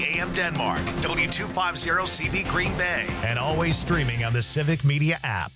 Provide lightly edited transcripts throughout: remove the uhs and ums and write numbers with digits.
AM Denmark, W250CV Green Bay, and always streaming on the Civic Media app.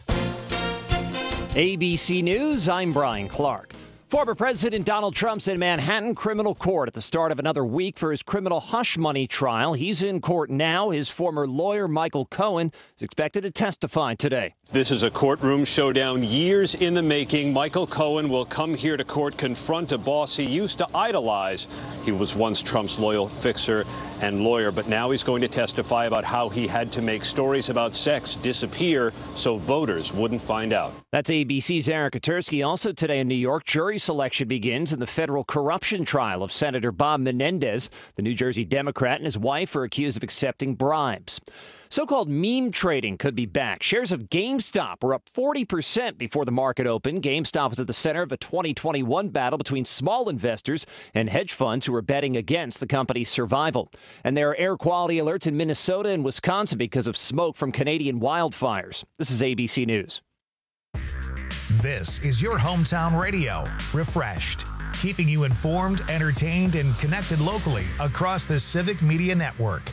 ABC News, I'm Brian Clark. Former President Donald Trump's in Manhattan criminal court at the start of another week for his criminal hush money trial. He's in court now. His former lawyer, Michael Cohen, is expected to testify today. This is a courtroom showdown years in the making. Michael Cohen will come here to court, confront a boss he used to idolize. He was once Trump's loyal fixer and lawyer, but now he's going to testify about how he had to make stories about sex disappear so voters wouldn't find out. That's ABC's Eric Katursky. Also today in New York, jury selection begins in the federal corruption trial of Senator Bob Menendez. The New Jersey Democrat and his wife are accused of accepting bribes. So-called meme trading could be back. Shares of GameStop were up 40% before the market opened. GameStop was at the center of a 2021 battle between small investors and hedge funds who were betting against the company's survival. And there are air quality alerts in Minnesota and Wisconsin because of smoke from Canadian wildfires. This is ABC News. This is your hometown radio, Refreshed, keeping you informed, entertained, and connected locally across the Civic Media Network.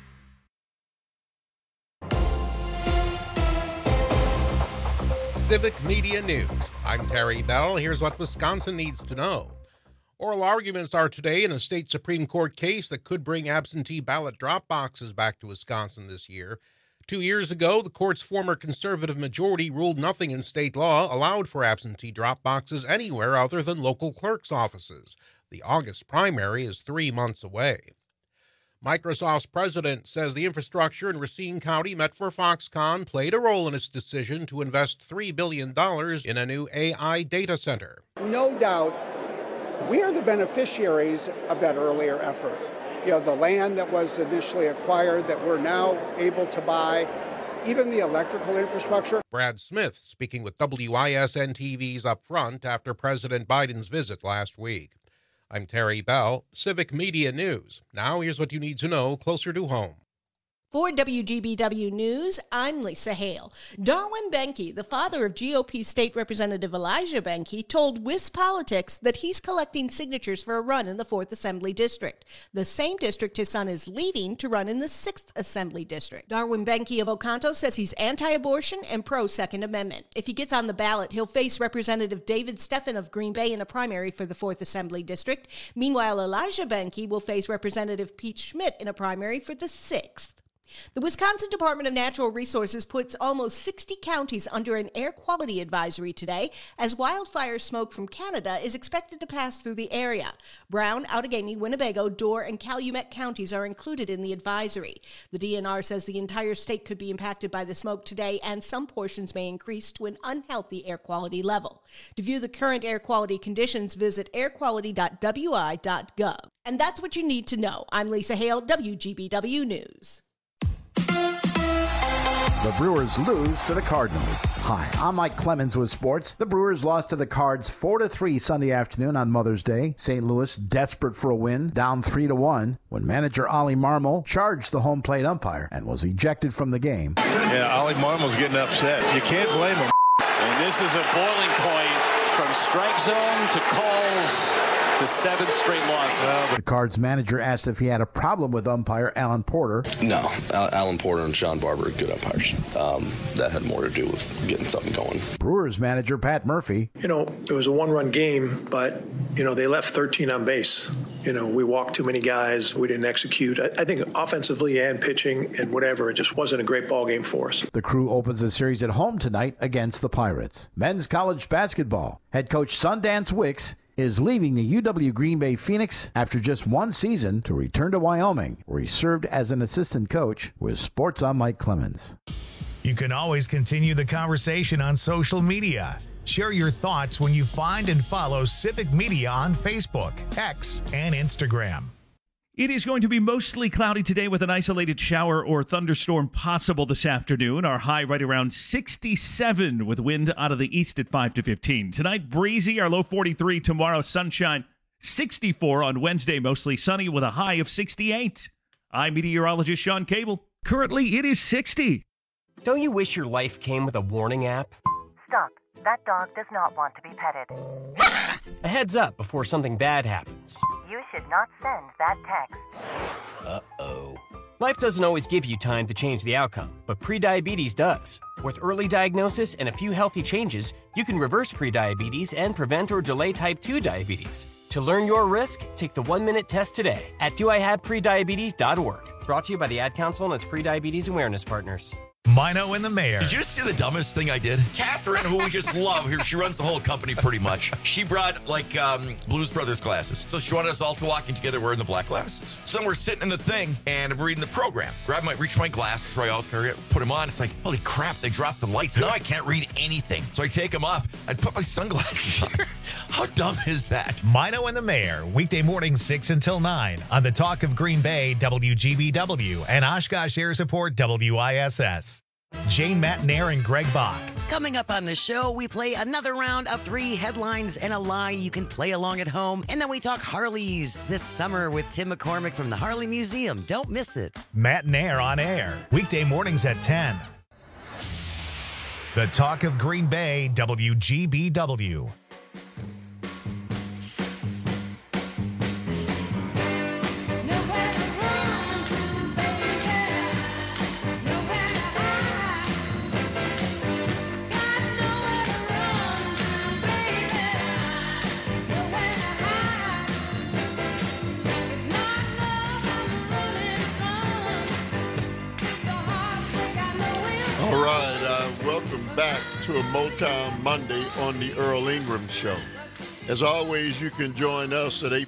Civic Media News. I'm Terry Bell. Here's what Wisconsin needs to know. Oral arguments are today in a state Supreme Court case that could bring absentee ballot drop boxes back to Wisconsin this year. 2 years ago, the court's former conservative majority ruled nothing in state law allowed for absentee drop boxes anywhere other than local clerk's offices. The August primary is 3 months away. Microsoft's president says the infrastructure in Racine County met for Foxconn played a role in its decision to invest $3 billion in a new AI data center. No doubt, we are the beneficiaries of that earlier effort. The land that was initially acquired that we're now able to buy, even the electrical infrastructure. Brad Smith speaking with WISN TV's Up Front after President Biden's visit last week. I'm Terry Bell, Civic Media News. Now here's what you need to know closer to home. For WGBW News, I'm Lisa Hale. Darwin Benke, the father of GOP State Representative Elijah Benke, told WisPolitics that he's collecting signatures for a run in the 4th Assembly District, the same district his son is leaving to run in the 6th Assembly District. Darwin Benke of Oconto says he's anti-abortion and pro-Second Amendment. If he gets on the ballot, he'll face Representative David Steffen of Green Bay in a primary for the 4th Assembly District. Meanwhile, Elijah Benke will face Representative Pete Schmidt in a primary for the 6th. The Wisconsin Department of Natural Resources puts almost 60 counties under an air quality advisory today as wildfire smoke from Canada is expected to pass through the area. Brown, Outagamie, Winnebago, Door, and Calumet counties are included in the advisory. The DNR says the entire state could be impacted by the smoke today, and some portions may increase to an unhealthy air quality level. To view the current air quality conditions, visit airquality.wi.gov. And that's what you need to know. I'm Lisa Hale, WGBW News. The Brewers lose to the Cardinals. Hi, I'm Mike Clemens with sports. The Brewers lost to the Cards 4-3 Sunday afternoon on Mother's Day. St. Louis, desperate for a win, down 3-1, when manager Ollie Marmol charged the home plate umpire and was ejected from the game. Yeah, Ollie Marmol's getting upset. You can't blame him. And this is a boiling point from strike zone to calls to 7 straight losses. The Cards manager asked if he had a problem with umpire Alan Porter. No, Alan Porter and Sean Barber are good umpires. That had more to do with getting something going. Brewers manager Pat Murphy. It was a one-run game, but, they left 13 on base. We walked too many guys. We didn't execute. I think offensively and pitching and whatever, it just wasn't a great ball game for us. The Crew opens the series at home tonight against the Pirates. Men's college basketball. Head coach Sundance Wicks is leaving the UW Green Bay Phoenix after just one season to return to Wyoming, where he served as an assistant coach. With Sports, I'm Mike Clemens. You can always continue the conversation on social media. Share your thoughts when you find and follow Civic Media on Facebook, X, and Instagram. It is going to be mostly cloudy today with an isolated shower or thunderstorm possible this afternoon. Our high right around 67 with wind out of the east at 5 to 15. Tonight, breezy, our low 43. Tomorrow, sunshine, 64 on Wednesday, mostly sunny with a high of 68. I'm meteorologist Sean Cable. Currently, it is 60. Don't you wish your life came with a warning app? Stop. That dog does not want to be petted. A heads up before something bad happens. You should not send that text. Uh-oh. Life doesn't always give you time to change the outcome, but prediabetes does. With early diagnosis and a few healthy changes, you can reverse prediabetes and prevent or delay type 2 diabetes. To learn your risk, take the 1-minute test today at doihaveprediabetes.org. Brought to you by the Ad Council and its prediabetes awareness partners. Mino and the Mayor. Did you see the dumbest thing I did? Catherine, who we just love here, she runs the whole company pretty much. She brought Blues Brothers glasses. So she wanted us all to walking together wearing the black glasses. So then we're sitting in the thing and I'm reading the program. Reach my glasses, where I always carry it, put them on. It's like, holy crap, they dropped the lights. Now I can't read anything. So I take them off. I'd put my sunglasses on. How dumb is that? Mino and the Mayor, weekday mornings 6 until 9 on the Talk of Green Bay, WGBW, and Oshkosh Air Support, WISS. Jane Matnair and Greg Bach. Coming up on the show, we play another round of 3 headlines and a lie. You can play along at home. And then we talk Harleys this summer with Tim McCormick from the Harley Museum. Don't miss it. Matnair on air, weekday mornings at 10. The Talk of Green Bay, WGBW. Welcome back to a Motown Monday on the Earl Ingram Show. As always, you can join us at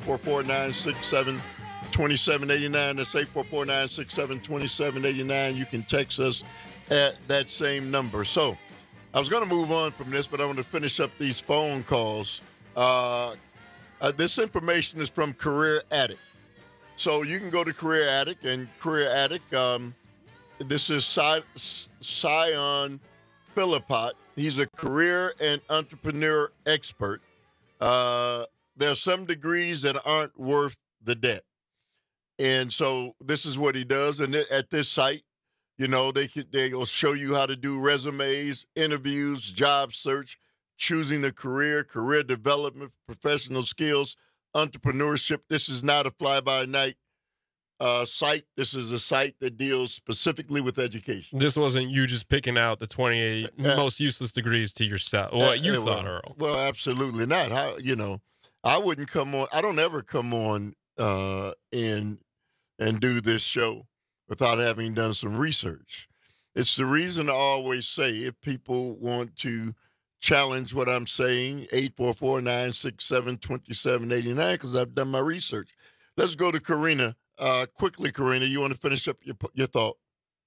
844-967-2789. That's 844-967-2789. You can text us at that same number. So I was going to move on from this, but I want to finish up these phone calls. This information is from Career Addict. So you can go to Career Addict, and Career Addict, this is Sion Philippot. He's a career and entrepreneur expert. There are some degrees that aren't worth the debt. And so this is what he does. And at this site, you know, they'll show you how to do resumes, interviews, job search, choosing a career development, professional skills, entrepreneurship. This is not a fly-by-night site. This is a site that deals specifically with education. This wasn't you just picking out the 28 most useless degrees to yourself. What you thought, Earl? Well, absolutely not. How, you know, I wouldn't come on. I don't ever come on and do this show without having done some research. It's the reason I always say, if people want to challenge what I'm saying, 844-967-2789, because I've done my research. Let's go to Karina. Quickly, Karina, you want to finish up your thought?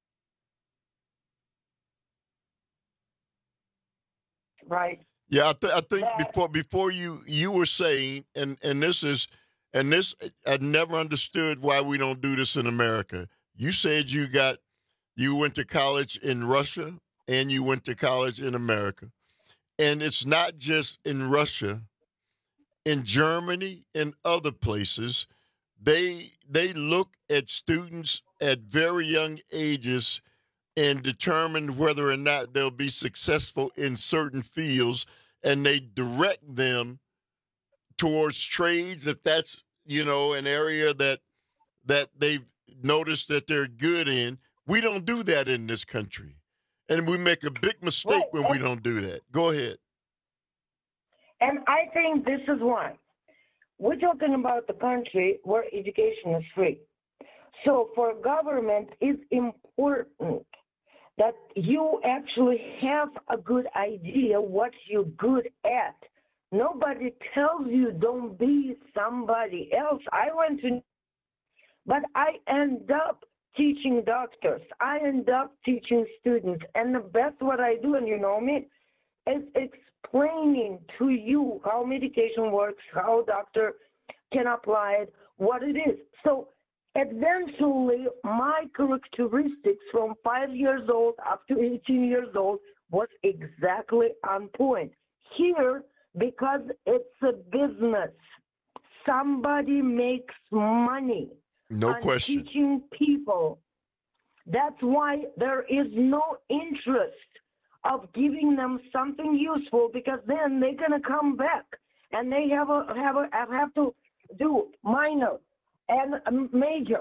Right. Yeah, I think before you were saying, and this I never understood why we don't do this in America. You said you went to college in Russia and you went to college in America, and it's not just in Russia, in Germany and other places. They look at students at very young ages and determine whether or not they'll be successful in certain fields, and they direct them towards trades if that's, you know, an area that they've noticed that they're good in. We don't do that in this country, and we make a big mistake when we don't do that. Go ahead. And I think this is why. We're talking about the country where education is free. So for government, it's important that you actually have a good idea what you're good at. Nobody tells you don't be somebody else. But I end up teaching doctors. I end up teaching students. And the best what I do, and you know me, is explaining to you how medication works, how a doctor can apply it, what it is. So eventually, my characteristics from 5 years old up to 18 years old was exactly on point. Here, because it's a business, somebody makes money on question. Teaching people. That's why there is no interest of giving them something useful, because then they're gonna come back and they have to do minor and major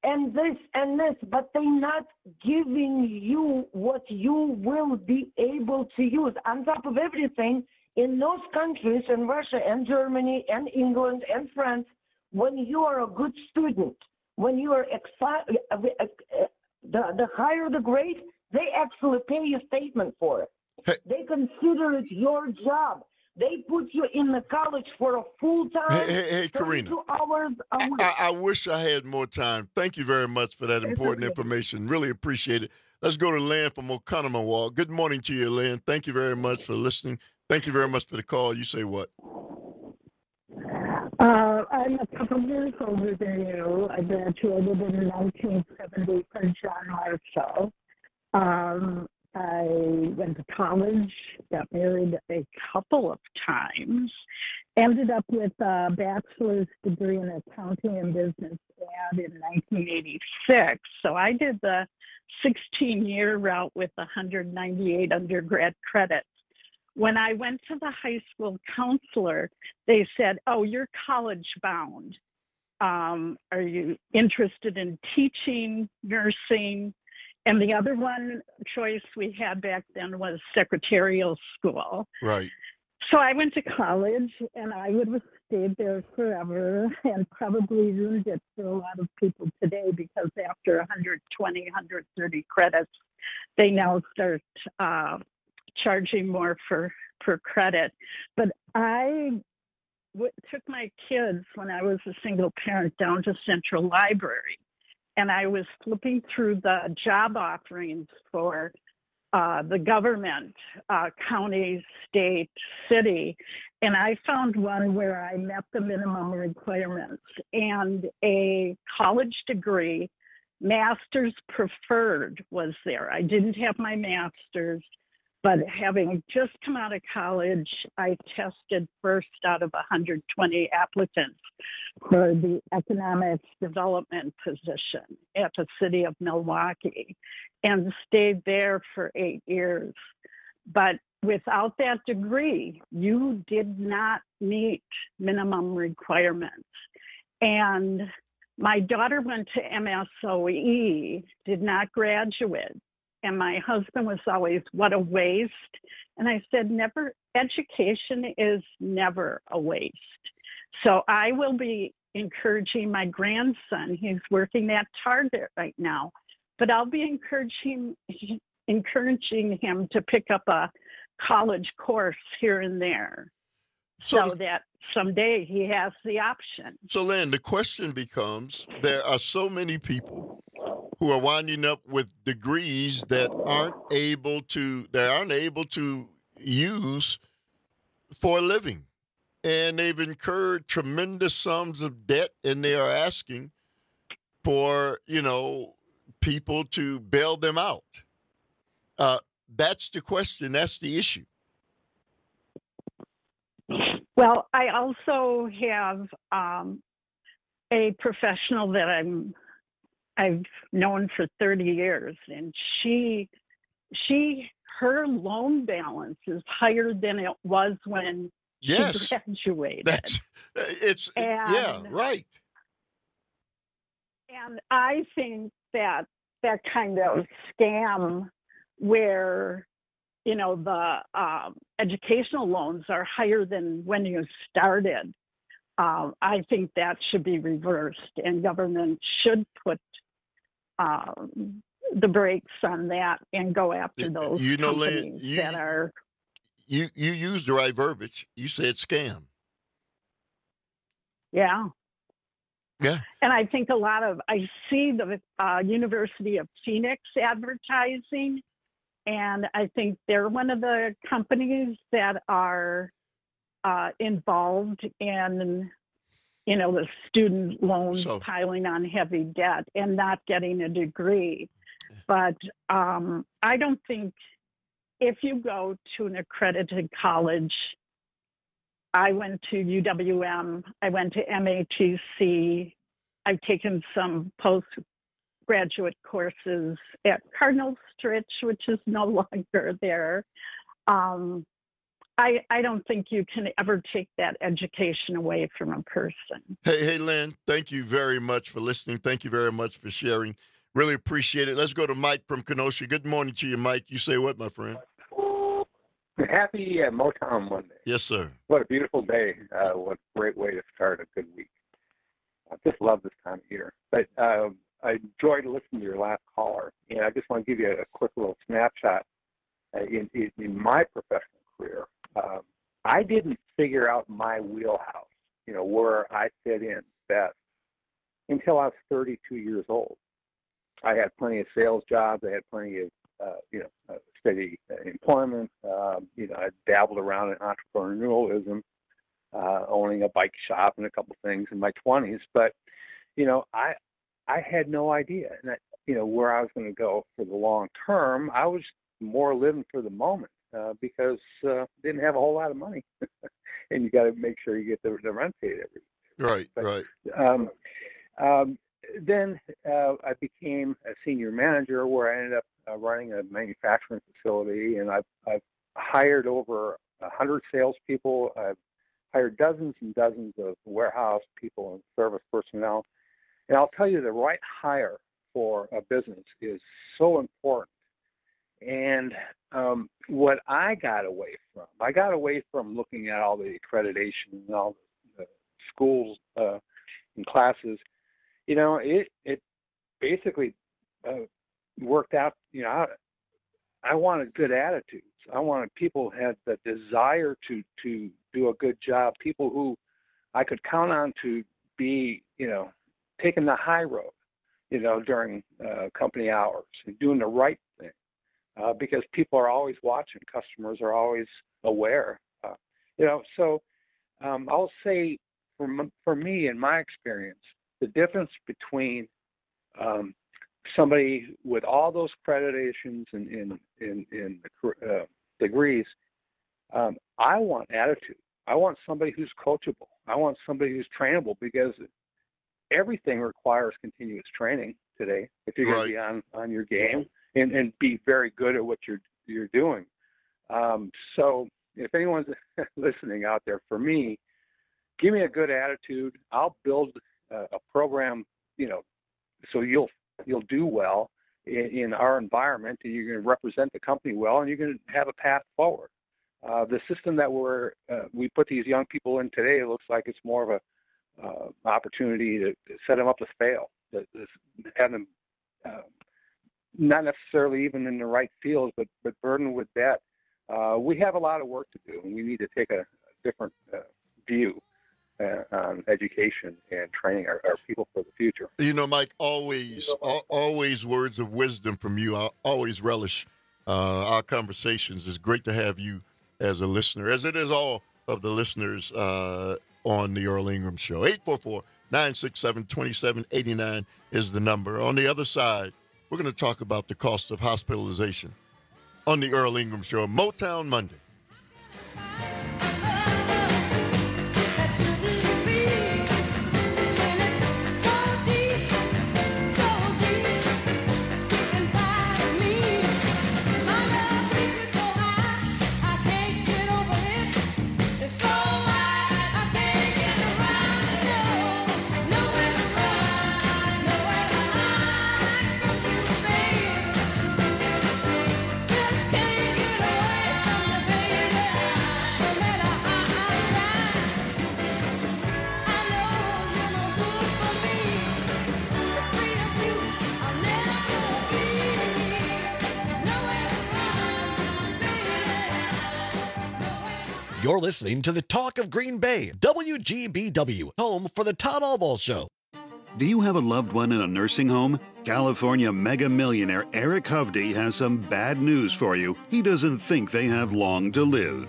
and this and this, but they're not giving you what you will be able to use. On top of everything, in those countries, in Russia and Germany and England and France, when you are a good student, when you are the higher the grade, they actually pay you statement for it. Hey. They consider it your job. They put you in the college for a full time. Hey, Karina. 2 hours a week. I wish I had more time. Thank you very much for that important information. Really appreciate it. Let's go to Lynn from Oconomowoc. Good morning to you, Lynn. Thank you very much for listening. Thank you very much for the call. You say what? I'm a couple years older than you. I graduated in 1970 from John Marshall. I went to college, got married a couple of times, ended up with a bachelor's degree in accounting and business ad in 1986. So I did the 16-year route with 198 undergrad credits. When I went to the high school counselor, they said, "Oh, you're college bound. Are you interested in teaching, nursing?" And the other one choice we had back then was secretarial school. Right. So I went to college, and I would have stayed there forever and probably ruined it for a lot of people today, because after 120, 130 credits, they now start charging more for credit. But I took my kids, when I was a single parent, down to Central Library. And I was flipping through the job offerings for the government, county, state, city, and I found one where I met the minimum requirements and a college degree, master's preferred, was there. I didn't have my master's, but having just come out of college, I tested first out of 120 applicants for the economics development position at the city of Milwaukee and stayed there for 8 years. But without that degree, you did not meet minimum requirements. And my daughter went to MSOE, did not graduate. And my husband was always, "What a waste." And I said, education is never a waste. So I will be encouraging my grandson. He's working at Target right now, but I'll be encouraging him to pick up a college course here and there so that someday he has the option. So, Lynn, the question becomes, there are so many people who are winding up with degrees that aren't able to use for a living. And they've incurred tremendous sums of debt, and they are asking for, people to bail them out. That's the question. That's the issue. Well, I also have a professional that I've known for 30 years, and her loan balance is higher than it was when she graduated. Right. And I think that kind of scam where, the educational loans are higher than when you started, I think that should be reversed, and government should put the brakes on that and go after those companies Lynn, that are. You used the right verbiage. You said scam. Yeah. Yeah. And I think I see the University of Phoenix advertising, and I think they're one of the companies that are involved in, the student loans piling on heavy debt and not getting a degree. But I don't think if you go to an accredited college, I went to UWM, I went to MATC, I've taken some postgraduate courses at Cardinal Stritch, which is no longer there. I I don't think you can ever take that education away from a person. Hey, Lynn, thank you very much for listening. Thank you very much for sharing. Really appreciate it. Let's go to Mike from Kenosha. Good morning to you, Mike. You say what, my friend? Happy Motown Monday. Yes, sir. What a beautiful day. What a great way to start a good week. I just love this time of year. But I enjoyed listening to your last caller, and I just want to give you a quick little snapshot. In my professional career, I didn't figure out my wheelhouse, where I fit in best, until I was 32 years old. I had plenty of sales jobs. I had plenty of, steady employment. I dabbled around in entrepreneurialism, owning a bike shop and a couple things in my 20s. But, I had no idea, where I was going to go for the long term. I was more living for the moment because didn't have a whole lot of money, and you got to make sure you get the rent paid every year. Right. Then I became a senior manager, where I ended up running a manufacturing facility, and I've hired over 100 salespeople. I've hired dozens and dozens of warehouse people and service personnel. And I'll tell you, the right hire for a business is so important. And what I got away from looking at all the accreditation and all the schools and classes. It basically worked out. I wanted good attitudes. I wanted people who had the desire to do a good job, people who I could count on to be, taking the high road, during company hours and doing the right thing, because people are always watching. Customers are always aware. So I'll say for me, in my experience, the difference between somebody with all those accreditations and degrees, I want attitude. I want somebody who's coachable. I want somebody who's trainable, because everything requires continuous training today if you're going to be on your game and be very good at what you're doing. So if anyone's listening out there, for me, give me a good attitude. I'll build a program, so you'll do well in our environment, and you're going to represent the company well, and you're going to have a path forward. The system that we put these young people in today, it looks like it's more of a opportunity to set them up to fail, to have them not necessarily even in the right fields, but burdened with debt. We have a lot of work to do, and we need to take a different view on education and training our people for the future. Mike, always words of wisdom from you. I always relish our conversations. It's great to have you as a listener, as it is all of the listeners on the Earl Ingram Show. 844-967-2789 is the number. On the other side, we're going to talk about the cost of hospitalization on the Earl Ingram Show, Motown Monday. You're listening to the Talk of Green Bay, WGBW, home for the Todd Albaugh Show. Do you have a loved one in a nursing home? California mega millionaire Eric Hovde has some bad news for you. He doesn't think they have long to live.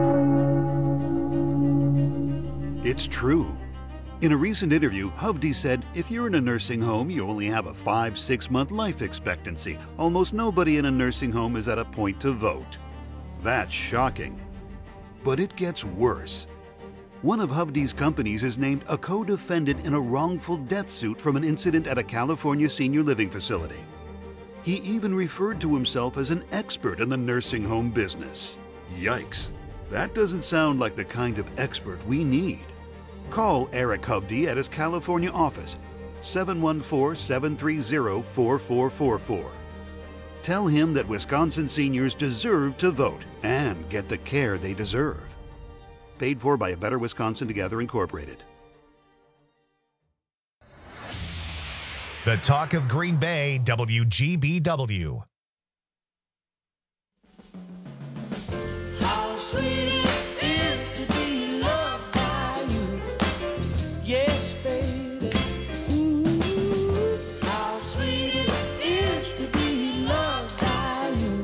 It's true. In a recent interview, Hovde said if you're in a nursing home, you only have a 5-6 month life expectancy. Almost nobody in a nursing home is at a point to vote. That's shocking. But it gets worse. One of Hovde's companies is named a co-defendant in a wrongful death suit from an incident at a California senior living facility. He even referred to himself as an expert in the nursing home business. Yikes. That doesn't sound like the kind of expert we need. Call Eric Hovde at his California office, 714-730-4444. Tell him that Wisconsin seniors deserve to vote and get the care they deserve. Paid for by A Better Wisconsin Together, Incorporated. The Talk of Green Bay, WGBW. How sweet it is to be loved by you. Yes, baby. Ooh, how sweet it is to be loved by you.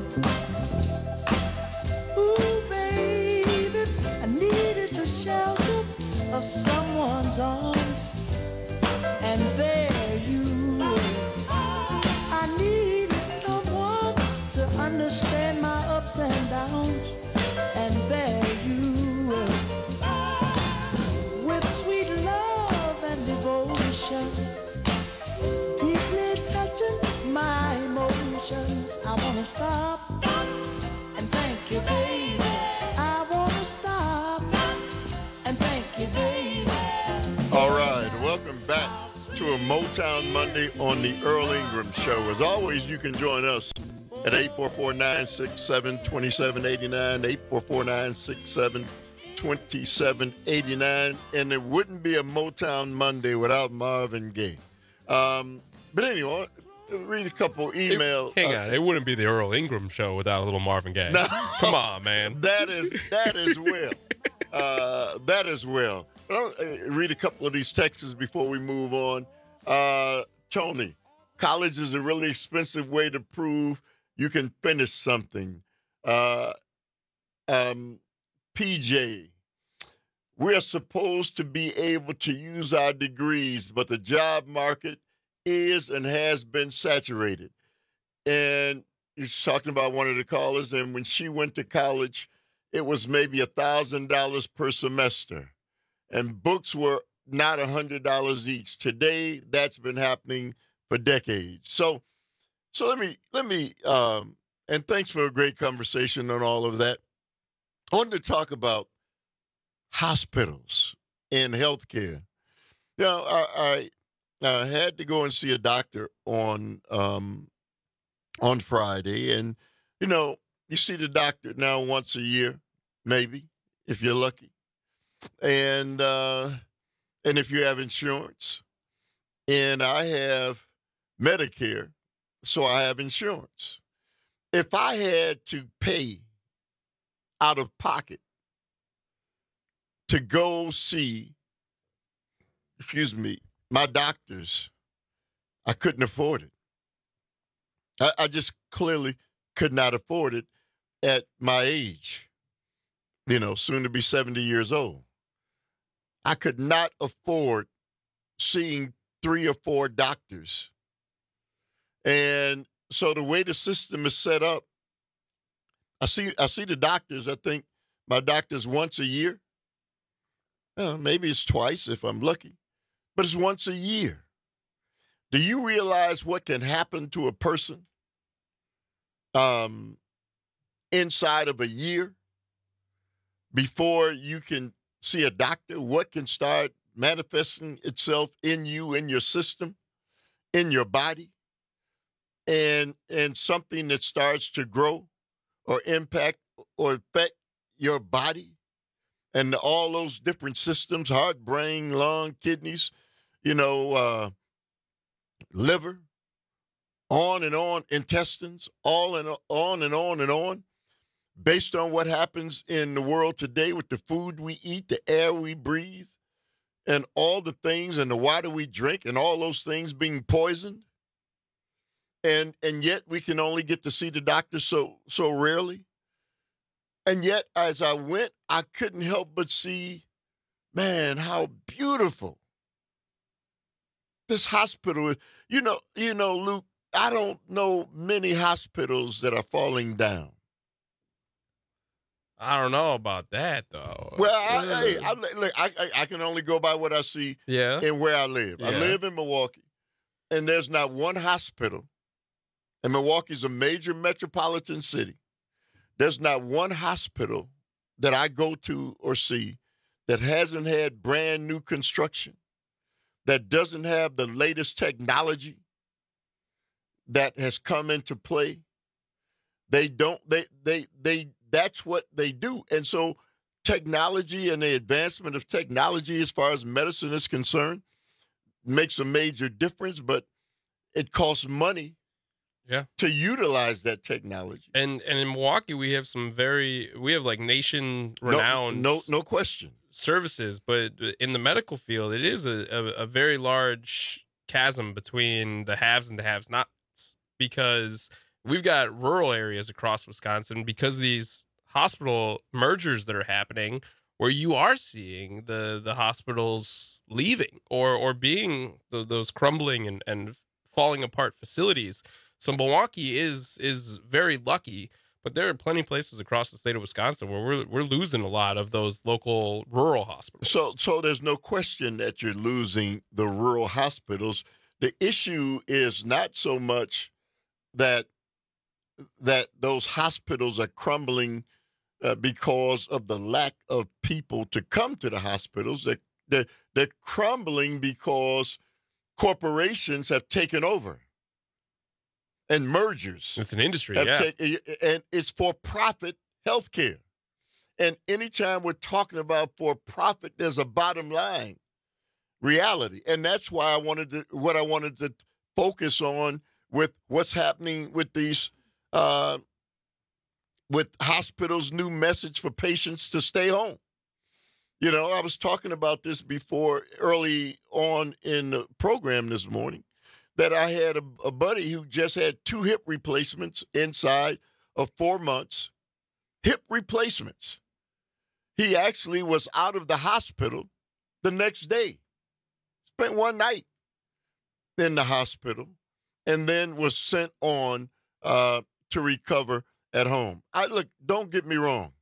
Ooh, baby, I needed the shelter of someone's arms, and there you were. I needed someone to understand my ups and downs, and there you were. With sweet love and devotion, deeply touching my emotions. I wanna stop and thank you, baby. I wanna stop and thank you, baby. All right, welcome back to a Motown Monday on the Earl Ingram Show. As always, you can join us at 844-967-2789, 844-967-2789, and it wouldn't be a Motown Monday without Marvin Gaye. But anyway, read a couple emails. Hang on, it wouldn't be the Earl Ingram Show without a little Marvin Gaye. No. Come on, man. That is well. That is well. But I'll read a couple of these texts before we move on. Tony, college is a really expensive way to prove you can finish something. PJ, we are supposed to be able to use our degrees, but the job market is and has been saturated. And you're talking about one of the callers, and when she went to college, it was maybe $1,000 per semester. And books were not $100 each. Today, that's been happening for decades. So let me, and thanks for a great conversation on all of that. I wanted to talk about hospitals and healthcare. You know, I had to go and see a doctor on Friday, and you know, you see the doctor now once a year, maybe if you're lucky. And if you have insurance, and I have Medicare, so I have insurance. If I had to pay out of pocket to go see, my doctors, I couldn't afford it. I just clearly could not afford it at my age, you know, soon to be 70 years old. I could not afford seeing 3 or 4 doctors. And so the way the system is set up, I see the doctors. I think my doctor's once a year. Maybe it's twice if I'm lucky, but it's once a year. Do you realize what can happen to a person inside of a year before you can see a doctor? What can start manifesting itself in you, in your system, in your body, and something that starts to grow or impact or affect your body and all those different systems, heart, brain, lung, kidneys, liver, on and on, intestines, all and on and on and on, based on what happens in the world today with the food we eat, the air we breathe, and all the things, and the water we drink, and all those things being poisoned. And yet we can only get to see the doctor so rarely. And yet, as I went, I couldn't help but see, man, how beautiful this hospital is. You know, Luke, I don't know many hospitals that are falling down. I don't know about that, though. Well, I can only go by what I see and where I live. Yeah. I live in Milwaukee, and there's not one hospital, and Milwaukee's a major metropolitan city. There's not one hospital that I go to or see that hasn't had brand new construction, that doesn't have the latest technology that has come into play, that's what they do. And so technology and the advancement of technology as far as medicine is concerned makes a major difference, but it costs money to utilize that technology. And in Milwaukee, we have like nation renowned no question services, but in the medical field, it is a very large chasm between the haves and the have-nots, because we've got rural areas across Wisconsin because of these hospital mergers that are happening, where you are seeing the hospitals leaving or being those crumbling and falling apart facilities. So Milwaukee is very lucky, but there are plenty of places across the state of Wisconsin where we're losing a lot of those local rural hospitals. So there's no question that you're losing the rural hospitals. The issue is not so much that those hospitals are crumbling because of the lack of people to come to the hospitals. They're crumbling because corporations have taken over. And mergers. It's an industry, and it's for-profit healthcare. And anytime we're talking about for-profit, there's a bottom line reality. And that's why I wanted to focus on with what's happening with these, with hospitals' new message for patients to stay home. You know, I was talking about this before early on in the program this morning, that I had a buddy who just had 2 hip replacements inside of 4 months. Hip replacements. He actually was out of the hospital the next day. Spent one night in the hospital and then was sent on to recover at home. Don't get me wrong.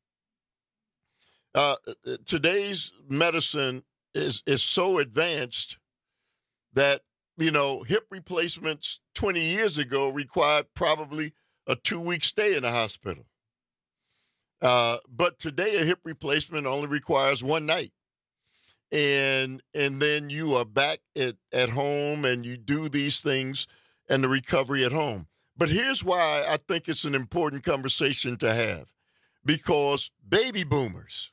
Today's medicine is so advanced that, you know, hip replacements 20 years ago required probably a 2-week stay in the hospital. But today a hip replacement only requires 1 night. And then you are back at home and you do these things and the recovery at home. But here's why I think it's an important conversation to have. Because baby boomers,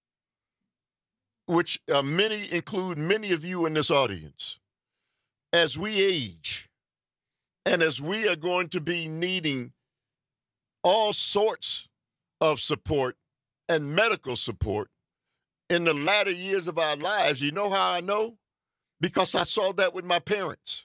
which include many of you in this audience, as we age and as we are going to be needing all sorts of support and medical support in the latter years of our lives, you know how I know? Because I saw that with my parents.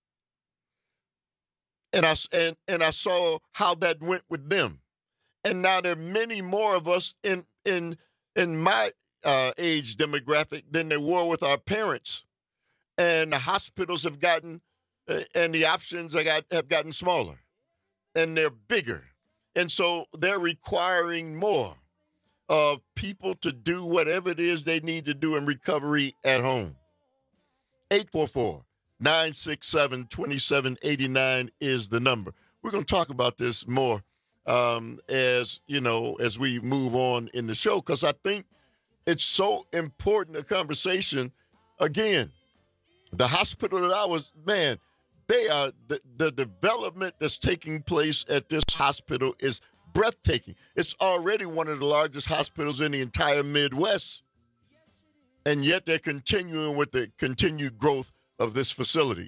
And I saw how that went with them. And now there are many more of us in my age demographic than there were with our parents. And the hospitals have gotten, and the options have gotten smaller, and they're bigger. And so they're requiring more of people to do whatever it is they need to do in recovery at home. 844-967-2789 is the number. We're going to talk about this more as we move on in the show, because I think it's so important a conversation. Again, the hospital that I was, they are the development that's taking place at this hospital is breathtaking. It's already one of the largest hospitals in the entire Midwest, and yet they're continuing with the continued growth of this facility.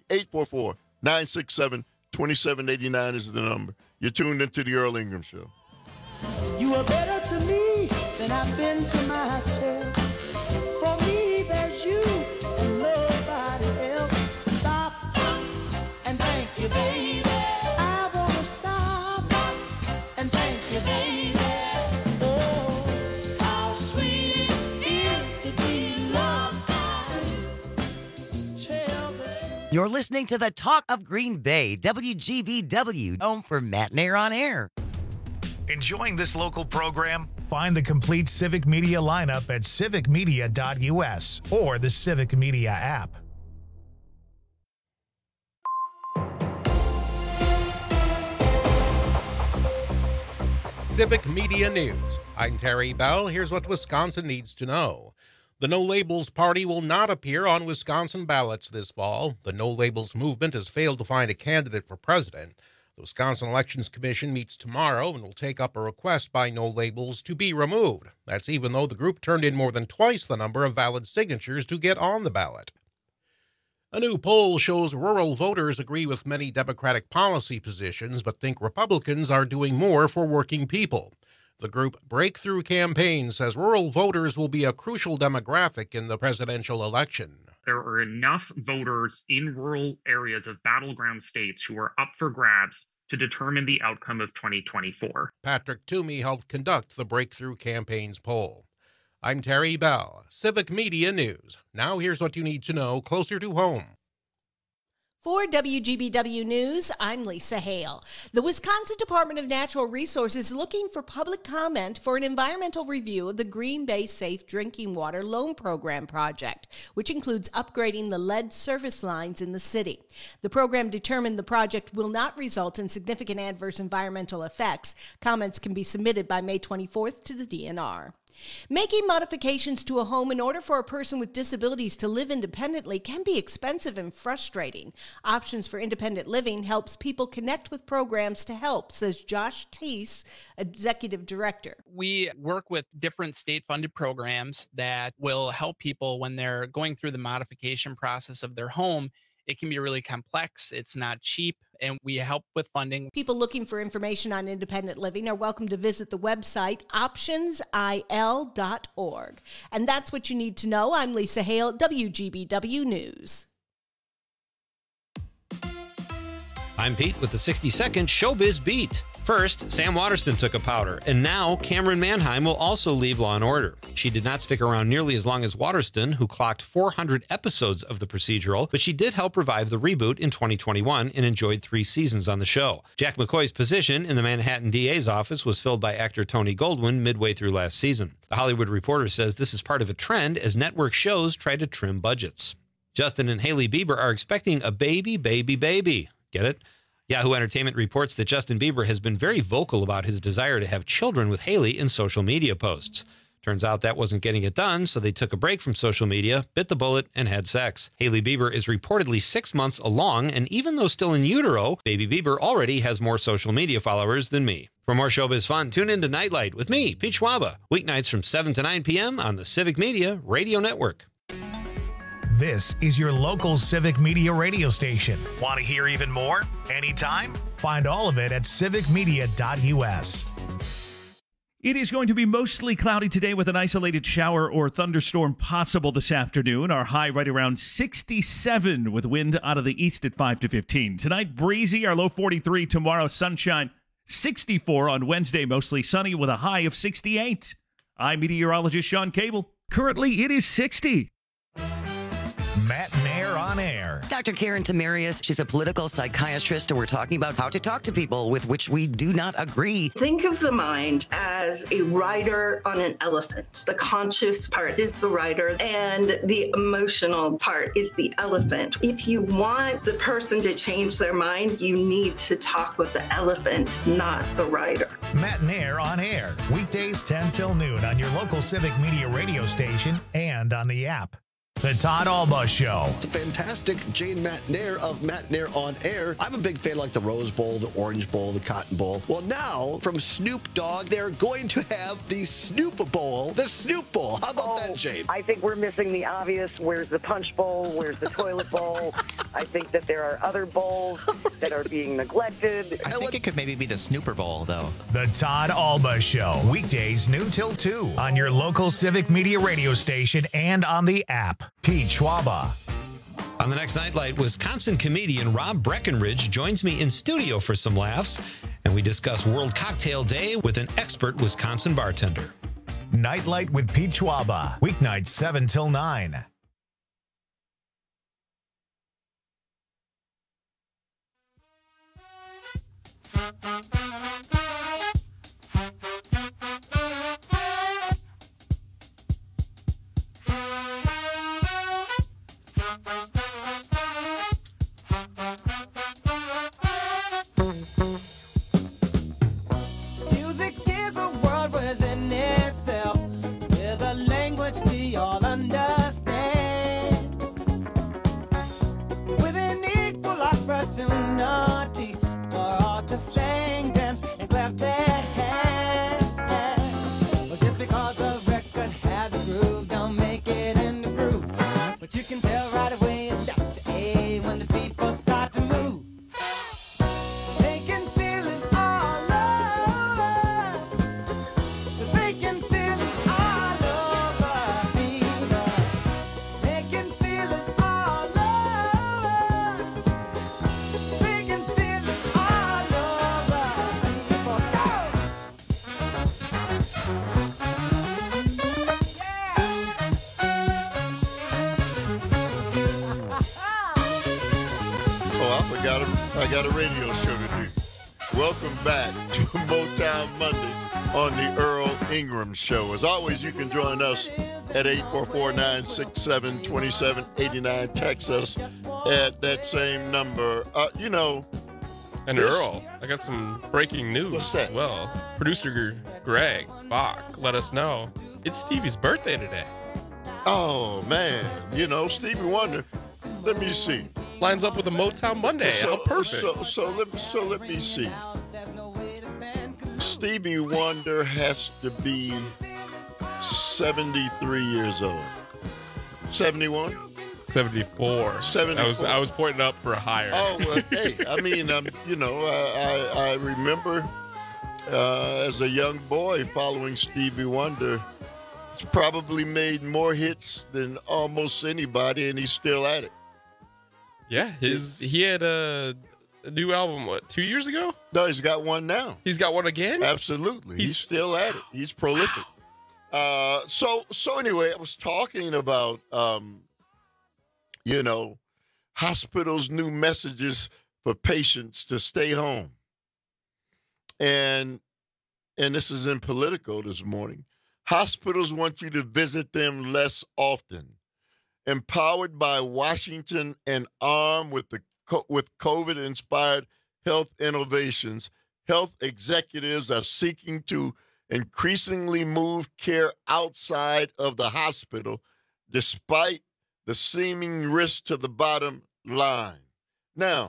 844-967-2789 is the number. You're tuned into the Earl Ingram Show. You are better to me than I've been to myself. For me, there's you and nobody else. Stop and thank you, baby. I want to stop and thank you, baby. Oh, how sweet it is to be loved. Tell the truth. You're listening to the Talk of Green Bay, WGBW, home for Matt Nair on Air. Enjoying this local program? Find the complete Civic Media lineup at civicmedia.us or the Civic Media app. Civic Media News I'm Terry Bell. Here's what Wisconsin needs to know. The No Labels Party will not appear on Wisconsin ballots this fall. The No Labels movement has failed to find a candidate for president. The Wisconsin Elections Commission meets tomorrow and will take up a request by No Labels to be removed. That's even though the group turned in more than twice the number of valid signatures to get on the ballot. A new poll shows rural voters agree with many Democratic policy positions but think Republicans are doing more for working people. The group Breakthrough Campaign says rural voters will be a crucial demographic in the presidential election. There are enough voters in rural areas of battleground states who are up for grabs to determine the outcome of 2024. Patrick Toomey helped conduct the Breakthrough Campaign's poll. I'm Terry Bell, Civic Media News. Now here's what you need to know closer to home. For WGBW News, I'm Lisa Hale. The Wisconsin Department of Natural Resources is looking for public comment for an environmental review of the Green Bay Safe Drinking Water Loan Program project, which includes upgrading the lead service lines in the city. The program determined the project will not result in significant adverse environmental effects. Comments can be submitted by May 24th to the DNR. Making modifications to a home in order for a person with disabilities to live independently can be expensive and frustrating. Options for Independent Living helps people connect with programs to help, says Josh Teese, Executive Director. We work with different state-funded programs that will help people when they're going through the modification process of their home. It can be really complex. It's not cheap, and we help with funding. People looking for information on independent living are welcome to visit the website optionsil.org. And that's what you need to know. I'm Lisa Hale, WGBW News. I'm Pete with the 60-second Showbiz Beat. First, Sam Waterston took a powder, and now Cameron Manheim will also leave Law & Order. She did not stick around nearly as long as Waterston, who clocked 400 episodes of the procedural, but she did help revive the reboot in 2021 and enjoyed 3 seasons on the show. Jack McCoy's position in the Manhattan DA's office was filled by actor Tony Goldwyn midway through last season. The Hollywood Reporter says this is part of a trend as network shows try to trim budgets. Justin and Hailey Bieber are expecting a baby. Get it? Yahoo Entertainment reports that Justin Bieber has been very vocal about his desire to have children with Hailey in social media posts. Turns out that wasn't getting it done, so they took a break from social media, bit the bullet, and had sex. Hailey Bieber is reportedly 6 months along, and even though still in utero, baby Bieber already has more social media followers than me. For more showbiz fun, tune in to Nightlight with me, Pete Schwaba, weeknights from 7 to 9 p.m. on the Civic Media Radio Network. This is your local Civic Media radio station. Want to hear even more? Anytime? Find all of it at civicmedia.us. It is going to be mostly cloudy today with an isolated shower or thunderstorm possible this afternoon. Our high right around 67 with wind out of the east at 5 to 15. Tonight, breezy, our low 43. Tomorrow, sunshine, 64 on Wednesday, mostly sunny with a high of 68. I'm meteorologist Sean Cable. Currently, it is 60. Matt Nair on air. Dr. Karen Tamarius, she's a political psychiatrist, and we're talking about how to talk to people with which we do not agree. Think of the mind as a rider on an elephant. The conscious part is the rider, and the emotional part is the elephant. If you want the person to change their mind, you need to talk with the elephant, not the rider. Matt Nair on air. Weekdays 10 till noon on your local Civic Media radio station and on the app. The Todd Alba Show. The fantastic Jane Matt Nair of Matt Nair on Air. I'm a big fan like the Rose Bowl, the Orange Bowl, the Cotton Bowl. Well, now from Snoop Dogg, they're going to have the Snoop Bowl, the Snoop Bowl. How about that, Jane? I think we're missing the obvious. Where's the Punch Bowl? Where's the Toilet Bowl? I think that there are other bowls that are being neglected. I think it could maybe be the Snooper Bowl, though. The Todd Alba Show. Weekdays noon till 2 on your local Civic Media radio station and on the app. Pete Schwaba. On the next Nightlight, Wisconsin comedian Rob Breckenridge joins me in studio for some laughs, and we discuss World Cocktail Day with an expert Wisconsin bartender. Nightlight with Pete Schwaba. Weeknights 7 till 9. Music is a world within it. I got a radio show to do. Welcome back to Motown Monday on the Earl Ingram Show. As always, you can join us at 844-967-2789. Text us at that same number. And Earl, I got some breaking news as well. Producer Greg Bach let us know it's Stevie's birthday today. Oh, man. Stevie Wonder. Let me see. Lines up with a Motown Monday. How perfect. So let me see. Stevie Wonder has to be 73 years old. 71? 74. 74. I was pointing up for a higher. Oh, well, hey, I remember as a young boy following Stevie Wonder. He's probably made more hits than almost anybody, and he's still at it. Yeah, he had a new album, 2 years ago? No, he's got one now. He's got one again? Absolutely. He's still at it. He's prolific. So anyway, I was talking about, hospitals' new messages for patients to stay home. And this is in Politico this morning. Hospitals want you to visit them less often. Empowered by Washington and armed with COVID-inspired health innovations, health executives are seeking to increasingly move care outside of the hospital, despite the seeming risk to the bottom line. Now,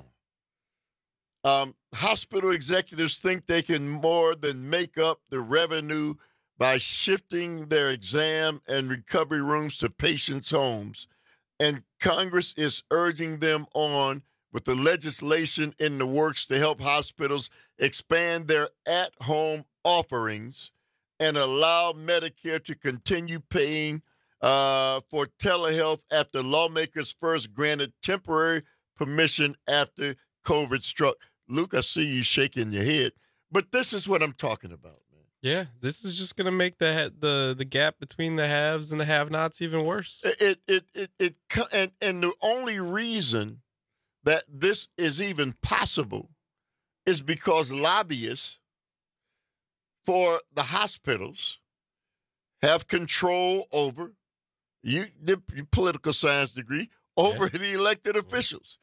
hospital executives think they can more than make up the revenue by shifting their exam and recovery rooms to patients' homes. And Congress is urging them on with the legislation in the works to help hospitals expand their at-home offerings and allow Medicare to continue paying for telehealth after lawmakers first granted temporary permission after COVID struck. Luke, I see you shaking your head, but this is what I'm talking about. Yeah, this is just gonna make the gap between the haves and the have-nots even worse. And the only reason that this is even possible is because lobbyists for the hospitals have control over your political science degree over the elected officials.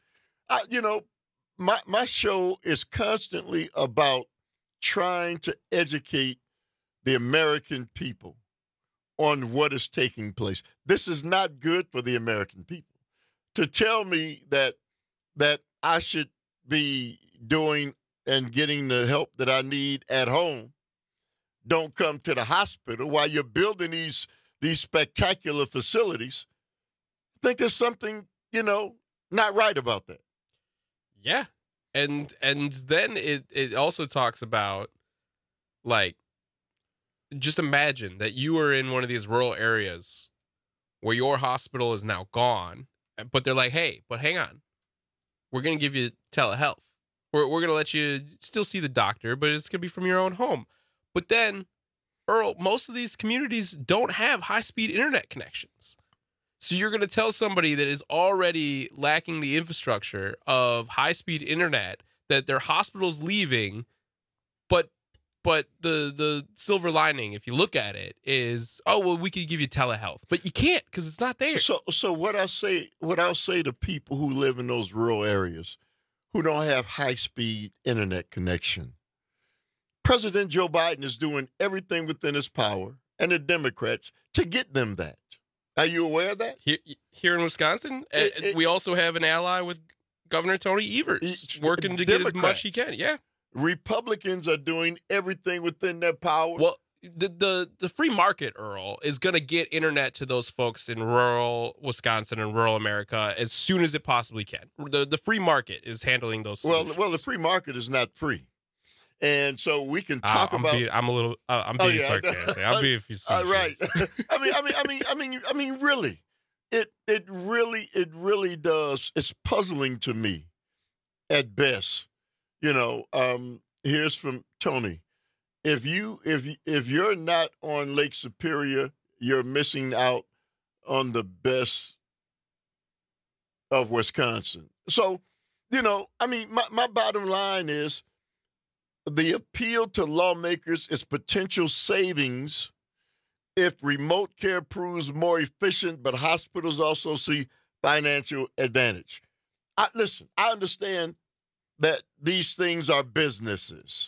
My show is constantly about trying to educate the American people on what is taking place. This is not good for the American people. To tell me that I should be doing and getting the help that I need at home, don't come to the hospital while you're building these spectacular facilities, I think there's something, not right about that. Yeah. And then it also talks about, like, just imagine that you are in one of these rural areas where your hospital is now gone, but they're like, hey, but hang on. We're going to give you telehealth. We're going to let you still see the doctor, but it's going to be from your own home. But then, Earl, most of these communities don't have high-speed internet connections. So you're going to tell somebody that is already lacking the infrastructure of high-speed internet that their hospital's leaving, but the silver lining, if you look at it, is, oh, well, we could give you telehealth, but you can't because it's not there. So what I'll say to people who live in those rural areas who don't have high-speed internet connection, President Joe Biden is doing everything within his power, and the Democrats, to get them that. Are you aware of that? Here in Wisconsin, we also have an ally with Governor Tony Evers working to get as much he can. Yeah. Republicans are doing everything within their power. Well, the free market, Earl, is going to get internet to those folks in rural Wisconsin and rural America as soon as it possibly can. The free market is handling those solutions. Well, the free market is not free. And so we can talk about. I'm being sarcastic. I'm being right. I mean, really, it really does. It's puzzling to me, at best. Here's from Tony. If you're not on Lake Superior, you're missing out on the best of Wisconsin. So you know, I mean, my bottom line is the appeal to lawmakers is potential savings if remote care proves more efficient, but hospitals also see financial advantage. Listen, I understand that these things are businesses,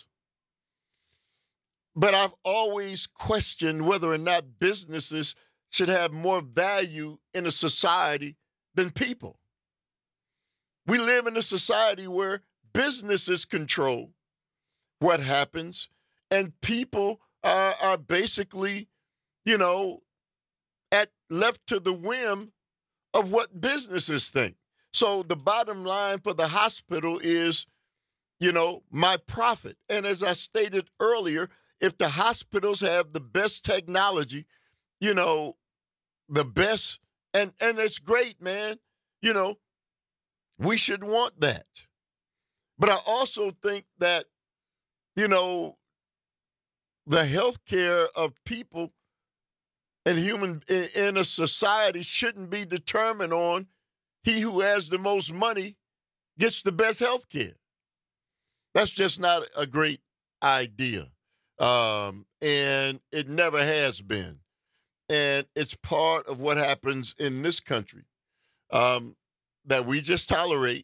but I've always questioned whether or not businesses should have more value in a society than people. We live in a society where businesses control what happens, and people are basically, you know, left to the whim of what businesses think. So the bottom line for the hospital is, you know, my profit. And as I stated earlier, if the hospitals have the best technology, you know, the best, and it's great, man, you know, we should want that. But I also think that, you know, the health care of people and in a society shouldn't be determined on he who has the most money gets the best health care. That's just not a great idea. And it never has been. And it's part of what happens in this country that we just tolerate.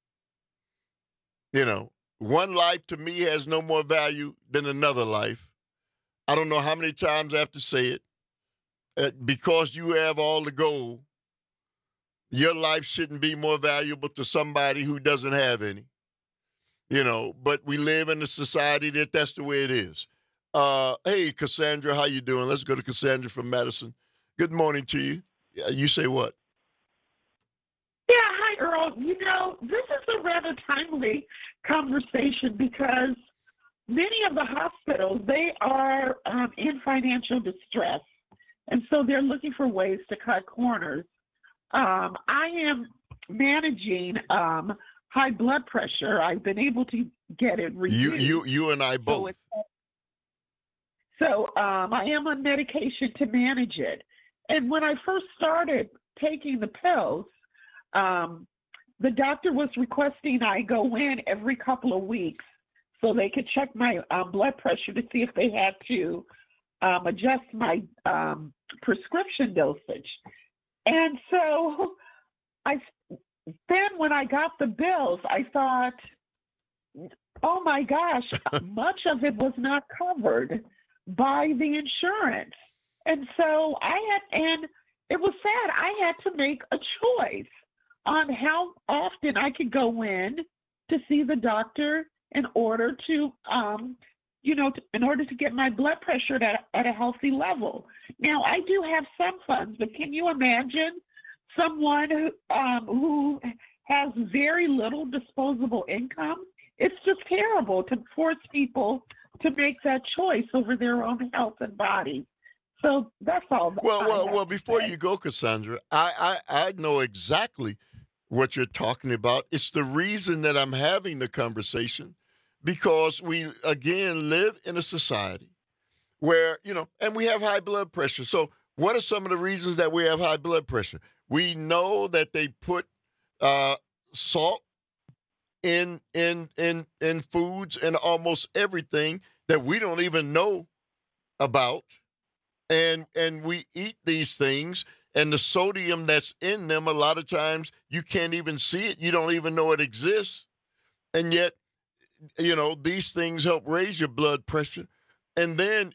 You know, one life to me has no more value than another life. I don't know how many times I have to say it. Because you have all the gold, your life shouldn't be more valuable to somebody who doesn't have any. You know, but we live in a society that's the way it is. Hey, Cassandra, how you doing? Let's go to Cassandra from Madison. Good morning to you. You say what? Yeah, hi, Earl. You know, this is a rather timely conversation because many of the hospitals, they are in financial distress. And so they're looking for ways to cut corners. I am managing high blood pressure. I've been able to get it reduced. You and I both. So I am on medication to manage it. And when I first started taking the pills, the doctor was requesting I go in every couple of weeks so they could check my blood pressure to see if they had to adjust my prescription dosage. And so then when I got the bills, I thought, oh my gosh, much of it was not covered by the insurance. And so and it was sad, I had to make a choice on how often I could go in to see the doctor in order to in order to get my blood pressure at a healthy level. Now, I do have some funds, but can you imagine someone who has very little disposable income? It's just terrible to force people to make that choice over their own health and body. So that's all. Well, before you go, Cassandra, I know exactly what you're talking about. It's the reason that I'm having the conversation. Because we, again, live in a society where, and we have high blood pressure. So what are some of the reasons that we have high blood pressure? We know that they put salt in foods and almost everything that we don't even know about. And we eat these things, and the sodium that's in them, a lot of times you can't even see it. You don't even know it exists. And yet, these things help raise your blood pressure. And then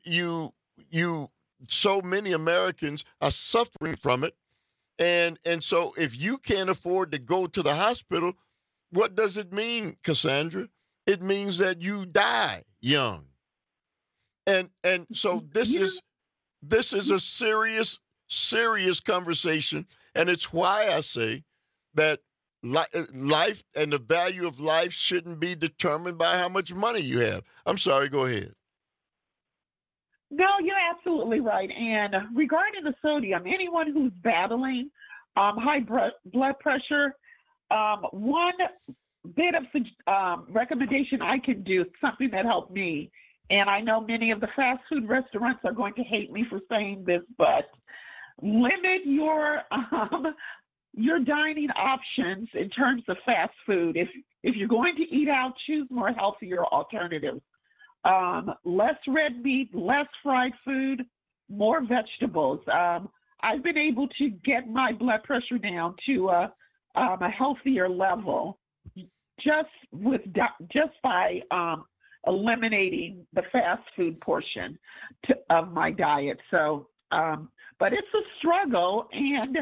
so many Americans are suffering from it. And so if you can't afford to go to the hospital, what does it mean, Cassandra? It means that you die young. And so this is a serious conversation. And it's why I say that life and the value of life shouldn't be determined by how much money you have. I'm sorry, go ahead. No, you're absolutely right. And regarding the sodium, anyone who's battling high blood pressure, one bit of recommendation I can do, something that helped me, and I know many of the fast food restaurants are going to hate me for saying this, but limit your dining options in terms of fast food. if you're going to eat out, choose more healthier alternatives. Less red meat, less fried food, more vegetables. I've been able to get my blood pressure down to a healthier level just by eliminating the fast food portion of my diet. So, but it's a struggle, and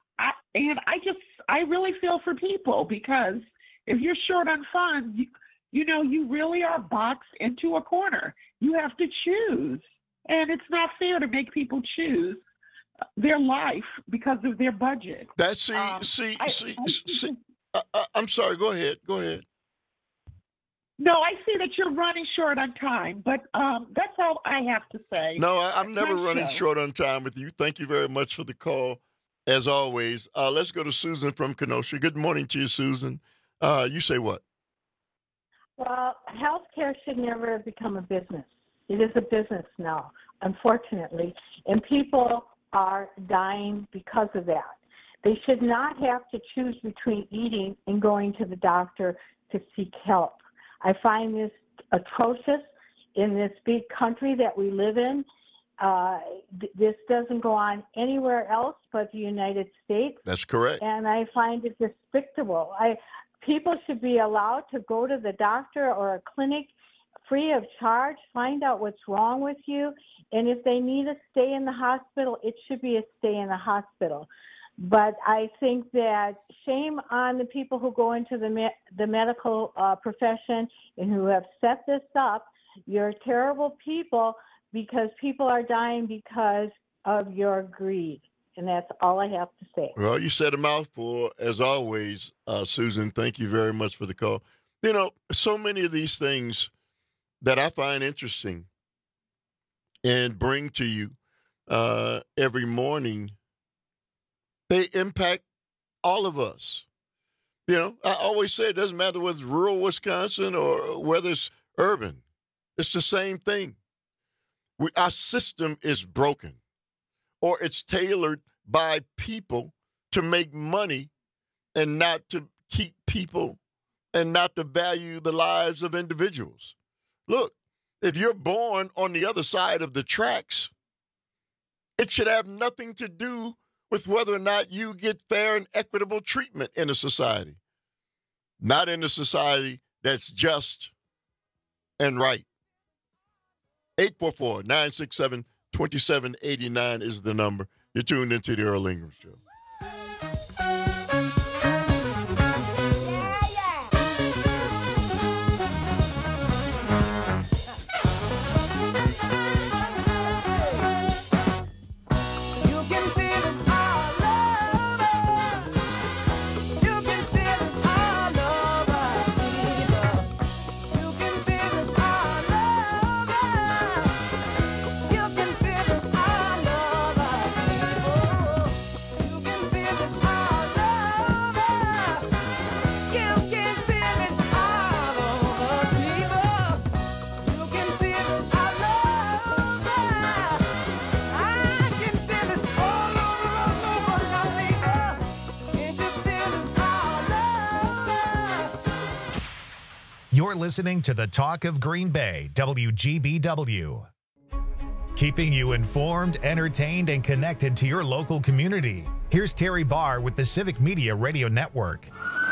I really feel for people, because if you're short on funds, you really are boxed into a corner. You have to choose, and it's not fair to make people choose their life because of their budget. That's I'm sorry. Go ahead. No, I see that you're running short on time, but that's all I have to say. No, I'm never running short on time with you. Thank you very much for the call, as always. Let's go to Susan from Kenosha. Good morning to you, Susan. You say what? Well, healthcare should never become a business. It is a business now, unfortunately, and people are dying because of that. They should not have to choose between eating and going to the doctor to seek help. I find this atrocious in this big country that we live in. This doesn't go on anywhere else but the United States. That's correct. And I find it despicable. People should be allowed to go to the doctor or a clinic free of charge, find out what's wrong with you, and if they need a stay in the hospital, it should be a stay in the hospital. But I think that shame on the people who go into the medical profession and who have set this up. You're terrible people, because people are dying because of your greed. And that's all I have to say. Well, you said a mouthful, as always, Susan. Thank you very much for the call. So many of these things that I find interesting and bring to you every morning, they impact all of us. I always say it doesn't matter whether it's rural Wisconsin or whether it's urban. It's the same thing. Our system is broken, or it's tailored by people to make money and not to keep people and not to value the lives of individuals. Look, if you're born on the other side of the tracks, it should have nothing to do with whether or not you get fair and equitable treatment in a society. Not in a society that's just and right. 844-967-2789 is the number. You're tuned into the Earl Ingram Show. You're listening to the Talk of Green Bay, WGBW. Keeping you informed, entertained, and connected to your local community. Here's Terry Barr with the Civic Media Radio Network.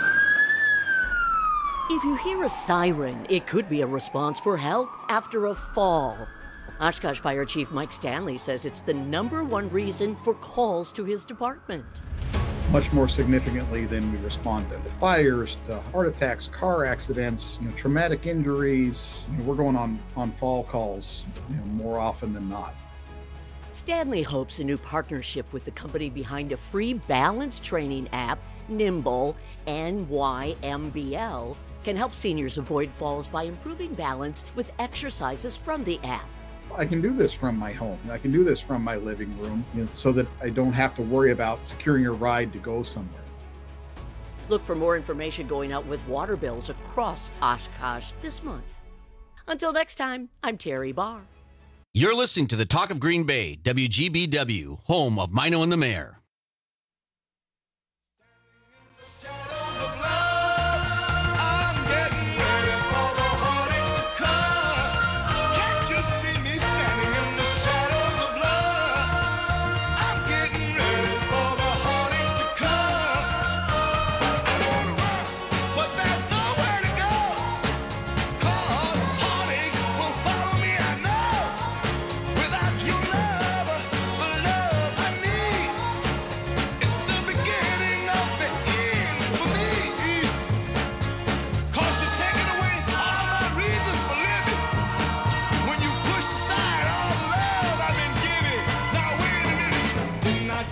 If you hear a siren, it could be a response for help after a fall. Oshkosh Fire Chief Mike Stanley says it's the #1 reason for calls to his department. Much more significantly than we respond to fires, to heart attacks, car accidents, traumatic injuries. We're going on fall calls more often than not. Stanley hopes a new partnership with the company behind a free balance training app, Nimble, NYMBL, can help seniors avoid falls by improving balance with exercises from the app. I can do this from my home. I can do this from my living room, so that I don't have to worry about securing a ride to go somewhere. Look for more information going out with water bills across Oshkosh this month. Until next time, I'm Terry Barr. You're listening to the Talk of Green Bay, WGBW, home of Mino and the Mayor. I'm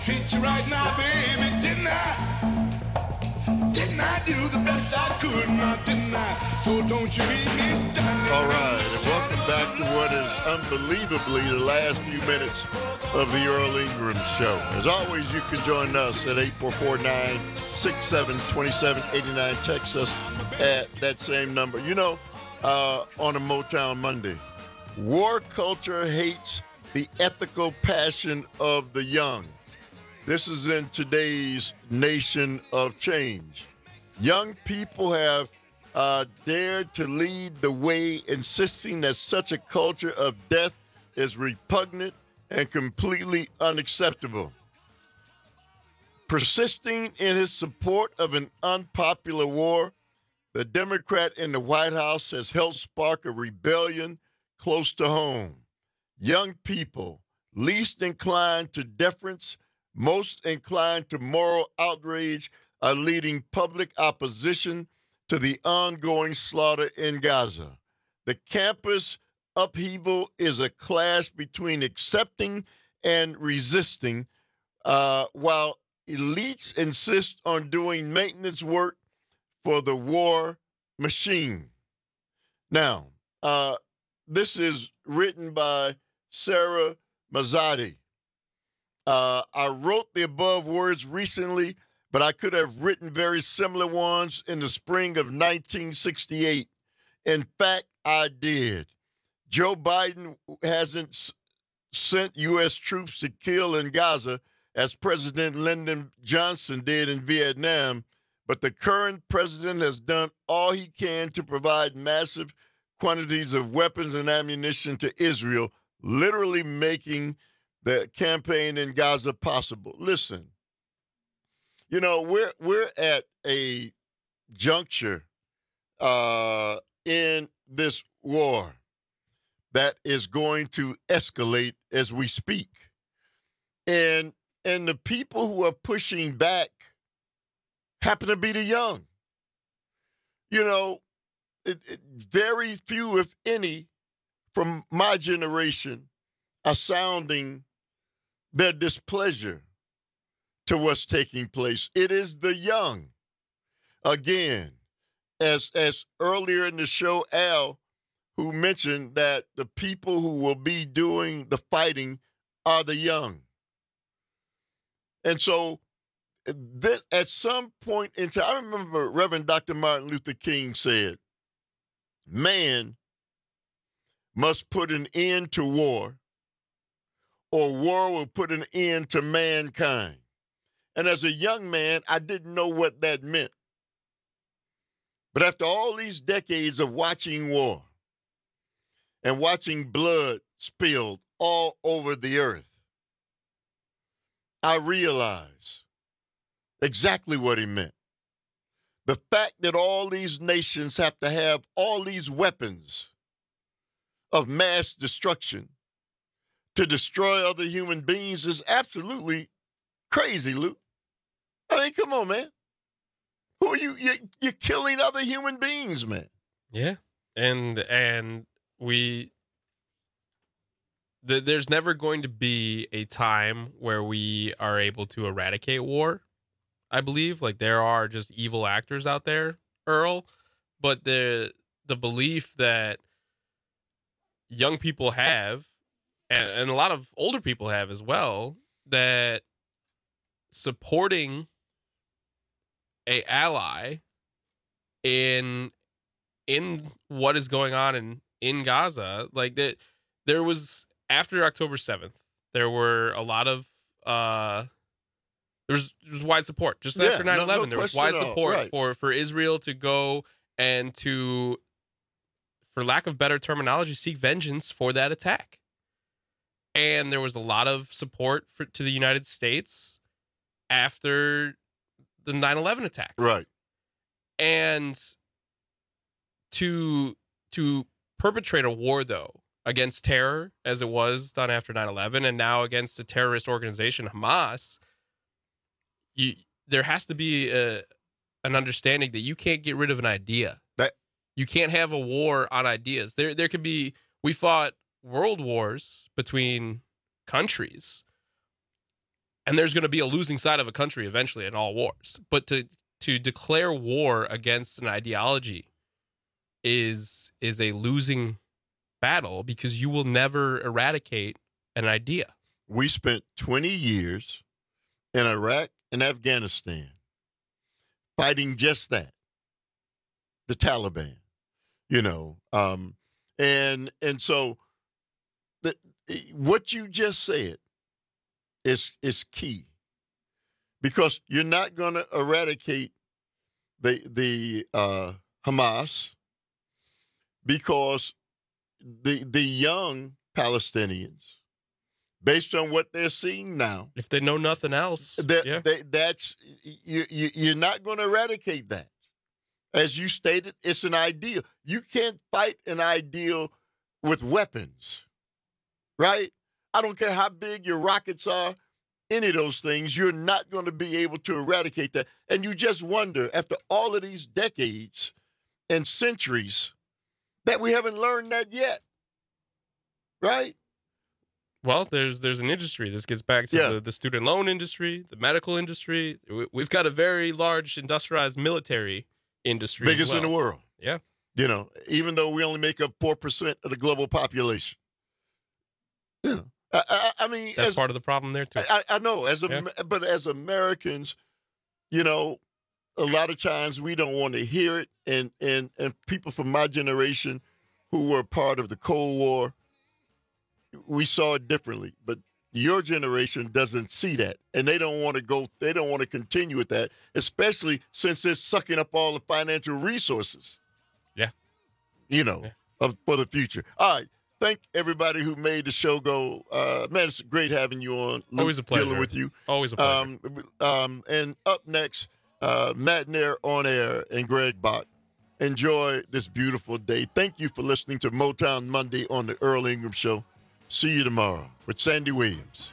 treat you right now, baby, didn't I? Didn't I do the best I could, now didn't I? So don't you leave me standing. All right, and welcome back to what is unbelievably the last few minutes of the Earl Ingram Show. As always, you can join us at 844-967-2789. Text us at that same number. You know, on a Motown Monday, war culture hates the ethical passion of the young. This is in today's nation of change. Young people have dared to lead the way, insisting that such a culture of death is repugnant and completely unacceptable. Persisting in his support of an unpopular war, the Democrat in the White House has helped spark a rebellion close to home. Young people, least inclined to deference, most inclined to moral outrage, are leading public opposition to the ongoing slaughter in Gaza. The campus upheaval is a clash between accepting and resisting, while elites insist on doing maintenance work for the war machine. Now, this is written by Sarah Mazzotti. I wrote the above words recently, but I could have written very similar ones in the spring of 1968. In fact, I did. Joe Biden hasn't sent U.S. troops to kill in Gaza as President Lyndon Johnson did in Vietnam, but the current president has done all he can to provide massive quantities of weapons and ammunition to Israel, literally making the campaign in Gaza possible. Listen, you know, we're at a juncture in this war that is going to escalate as we speak. And the people who are pushing back happen to be the young. You know, very few, if any, from my generation are sounding their displeasure to what's taking place. It is the young. Again, as earlier in the show, Al, who mentioned that the people who will be doing the fighting are the young. And so at some point in time, I remember Reverend Dr. Martin Luther King said, man must put an end to war, or war will put an end to mankind. And as a young man, I didn't know what that meant. But after all these decades of watching war and watching blood spilled all over the earth, I realized exactly what he meant. The fact that all these nations have to have all these weapons of mass destruction to destroy other human beings is absolutely crazy, Luke. I mean, come on, man. Who are you? You're killing other human beings, man. Yeah, and there's never going to be a time where we are able to eradicate war. I believe, like, there are just evil actors out there, Earl, but the belief that young people have, and a lot of older people have as well, that supporting a ally in what is going on in Gaza, like that, there was, after October 7th, there were a lot of there was wide support. Just after 9/11, there was wide support for Israel to go and to, for lack of better terminology, seek vengeance for that attack. And there was a lot of support to the United States after the 9/11 attacks. Right. And to perpetrate a war, though, against terror, as it was done after 9/11, and now against a terrorist organization, Hamas, there has to be an understanding that you can't get rid of an idea. You can't have a war on ideas. There could be, we fought world wars between countries, And there's going to be a losing side of a country eventually in all wars. But to declare war against an ideology is a losing battle because you will never eradicate an idea. We spent 20 years in Iraq and Afghanistan fighting just that, the Taliban, and so what you just said is key, because you're not going to eradicate the Hamas, because the young Palestinians, based on what they're seeing now, if they know nothing else, you're not going to eradicate that. As you stated, it's an ideal. You can't fight an ideal with weapons, right? I don't care how big your rockets are, any of those things, you're not going to be able to eradicate that. And you just wonder, after all of these decades and centuries, that we haven't learned that yet, right? Well, there's an industry. This gets back to the student loan industry, the medical industry. We've got a very large industrialized military industry. Biggest in the world. Yeah. Even though we only make up 4% of the global population. I mean, that's part of the problem there too. I know, but as Americans, a lot of times we don't want to hear it, and people from my generation who were part of the Cold War, we saw it differently. But your generation doesn't see that, and they don't want to continue with that, especially since it's sucking up all the financial resources. Yeah. For the future. All right. Thank everybody who made the show go. Man, it's great having you on. Always a pleasure. Dealing with you. Always a pleasure. And up next, Matt Nair on air and Greg Bach. Enjoy this beautiful day. Thank you for listening to Motown Monday on the Earl Ingram Show. See you tomorrow with Sandy Williams.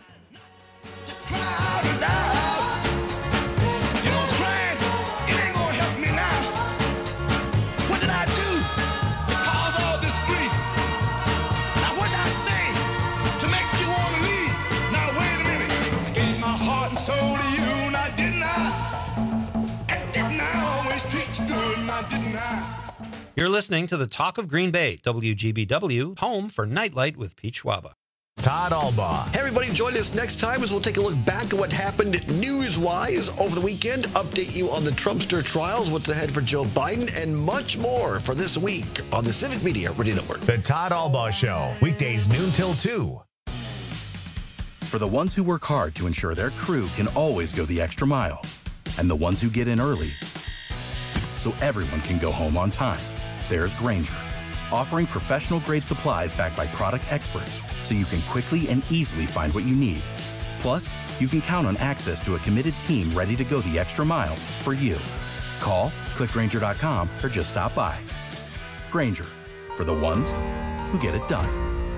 You're listening to the Talk of Green Bay, WGBW, home for Nightlight with Pete Schwaba. Todd Albaugh. Hey, everybody, join us next time as we'll take a look back at what happened news-wise over the weekend, update you on the Trumpster trials, what's ahead for Joe Biden, and much more for this week on the Civic Media Radio Network. The Todd Albaugh Show, weekdays noon till 2. For the ones who work hard to ensure their crew can always go the extra mile, and the ones who get in early so everyone can go home on time, there's Grainger, offering professional-grade supplies backed by product experts so you can quickly and easily find what you need. Plus, you can count on access to a committed team ready to go the extra mile for you. Call, click Grainger.com, or just stop by. Grainger, for the ones who get it done.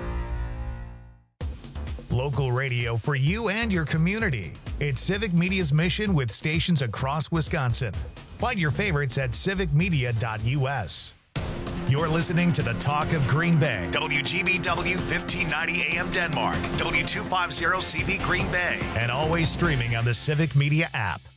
Local radio for you and your community. It's Civic Media's mission with stations across Wisconsin. Find your favorites at civicmedia.us. You're listening to the Talk of Green Bay. WGBW 1590 AM Denmark. W250 CV Green Bay. And always streaming on the Civic Media app.